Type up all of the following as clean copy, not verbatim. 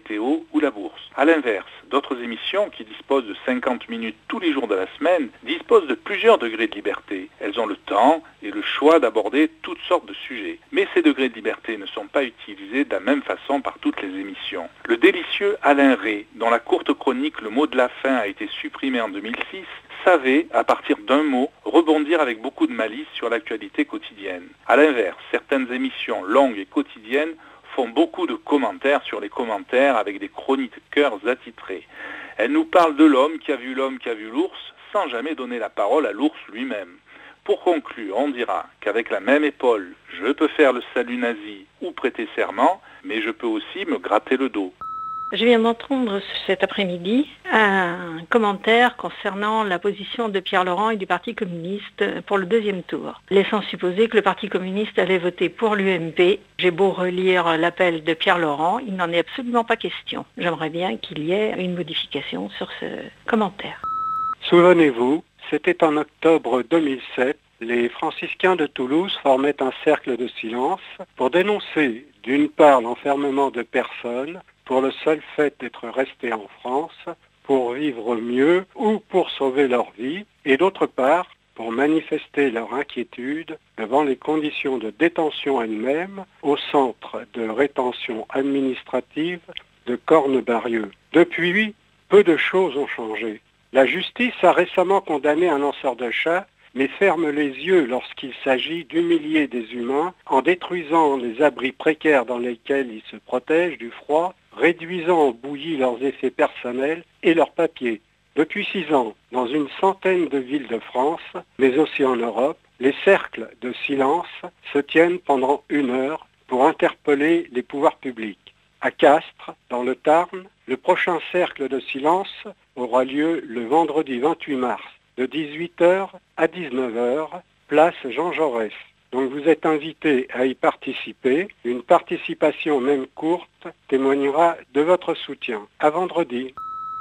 météo ou la bourse. À l'inverse, d'autres émissions qui disposent de 50 minutes tous les jours de la semaine disposent de plusieurs degrés de liberté. Elles ont le temps et le choix d'aborder toutes sortes de sujets. Mais ces degrés de liberté ne sont pas utilisés de la même façon par toutes les émissions. Le délicieux Alain Rey, dont la courte chronique Le mot de la fin a été supprimée en 2006, savait, à partir d'un mot, rebondir avec beaucoup de malice sur l'actualité quotidienne. À l'inverse, certaines émissions longues et quotidiennes font beaucoup de commentaires sur les commentaires avec des chroniqueurs attitrés. Elles nous parlent de l'homme qui a vu l'ours, sans jamais donner la parole à l'ours lui-même. Pour conclure, on dira qu'avec la même épaule, je peux faire le salut nazi ou prêter serment, mais je peux aussi me gratter le dos. Je viens d'entendre cet après-midi un commentaire concernant la position de Pierre Laurent et du Parti communiste pour le deuxième tour, laissant supposer que le Parti communiste allait voter pour l'UMP. J'ai beau relire l'appel de Pierre Laurent, il n'en est absolument pas question. J'aimerais bien qu'il y ait une modification sur ce commentaire. Souvenez-vous, c'était en octobre 2007, les franciscains de Toulouse formaient un cercle de silence pour dénoncer d'une part l'enfermement de personnes pour le seul fait d'être restés en France, pour vivre mieux ou pour sauver leur vie, et d'autre part pour manifester leur inquiétude devant les conditions de détention elles-mêmes au centre de rétention administrative de Cornebarieux. Depuis, peu de choses ont changé. La justice a récemment condamné un lanceur de chat, mais ferme les yeux lorsqu'il s'agit d'humilier des humains en détruisant les abris précaires dans lesquels ils se protègent du froid, réduisant en bouillie leurs effets personnels et leurs papiers. Depuis 6 ans, dans une centaine de villes de France, mais aussi en Europe, les cercles de silence se tiennent pendant 1 heure pour interpeller les pouvoirs publics. À Castres, dans le Tarn, le prochain cercle de silence aura lieu le vendredi 28 mars, de 18h à 19h, place Jean Jaurès. Donc vous êtes invité à y participer. Une participation même courte témoignera de votre soutien. À vendredi.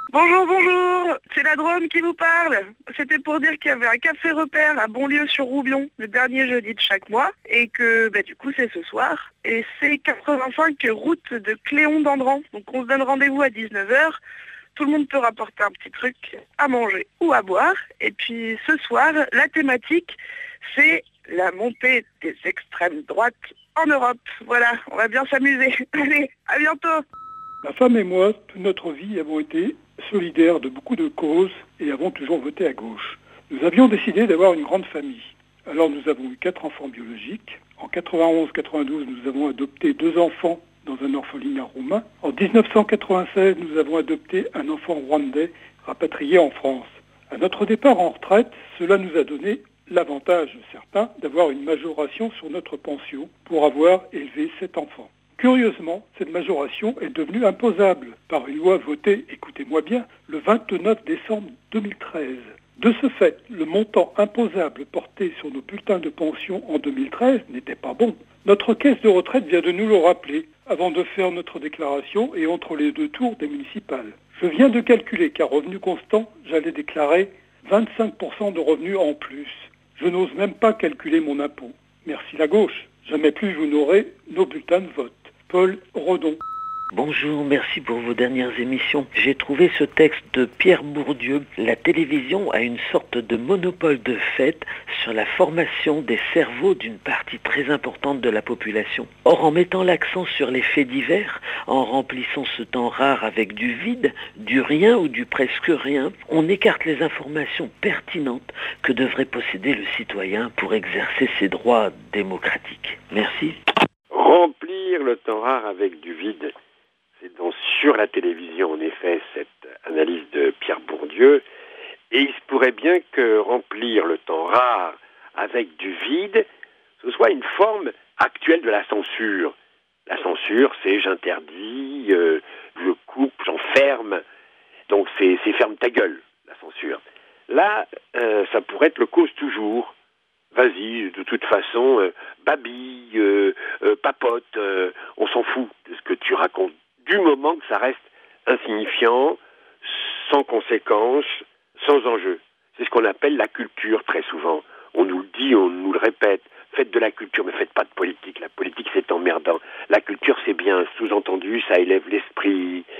Bonjour, c'est la Drôme qui vous parle. C'était pour dire qu'il y avait un café repère à Bonlieu-sur-Roubion le dernier jeudi de chaque mois et que du coup c'est ce soir. Et c'est 85 route de Cléon-d'Andran. Donc on se donne rendez-vous à 19h. Tout le monde peut rapporter un petit truc à manger ou à boire. Et puis ce soir, la thématique, c'est la montée des extrêmes droites en Europe. Voilà, on va bien s'amuser. Allez, à bientôt. Ma femme et moi, toute notre vie, avons été solidaires de beaucoup de causes et avons toujours voté à gauche. Nous avions décidé d'avoir une grande famille. Alors nous avons eu 4 enfants biologiques. En 91-92, nous avons adopté 2 enfants dans un orphelinat roumain. En 1996, nous avons adopté un enfant rwandais rapatrié en France. À notre départ en retraite, cela nous a donné l'avantage certain d'avoir une majoration sur notre pension pour avoir élevé 7 enfants. Curieusement, cette majoration est devenue imposable par une loi votée, écoutez-moi bien, le 29 décembre 2013. De ce fait, le montant imposable porté sur nos bulletins de pension en 2013 n'était pas bon. Notre caisse de retraite vient de nous le rappeler avant de faire notre déclaration et entre les 2 tours des municipales. Je viens de calculer qu'à revenu constant, j'allais déclarer 25% de revenus en plus. Je n'ose même pas calculer mon impôt. Merci la gauche. Jamais plus vous n'aurez nos bulletins de vote. Paul Rodon. Bonjour, merci pour vos dernières émissions. J'ai trouvé ce texte de Pierre Bourdieu. La télévision a une sorte de monopole de fait sur la formation des cerveaux d'une partie très importante de la population. Or, en mettant l'accent sur les faits divers, en remplissant ce temps rare avec du vide, du rien ou du presque rien, on écarte les informations pertinentes que devrait posséder le citoyen pour exercer ses droits démocratiques. Merci. Remplir le temps rare avec du vide. C'est donc sur la télévision, en effet, cette analyse de Pierre Bourdieu. Et il se pourrait bien que remplir le temps rare avec du vide, ce soit une forme actuelle de la censure. La censure, c'est j'interdis, je coupe, j'enferme. Donc c'est ferme ta gueule, la censure. Là, ça pourrait être le cause toujours. Vas-y, de toute façon, babille, papote, on s'en fout de ce que tu racontes. Du moment que ça reste insignifiant, sans conséquence, sans enjeu. C'est ce qu'on appelle la culture très souvent. On nous le dit, on nous le répète. Faites de la culture, mais faites pas de politique. La politique, c'est emmerdant. La culture, c'est bien. Sous-entendu, ça élève l'esprit,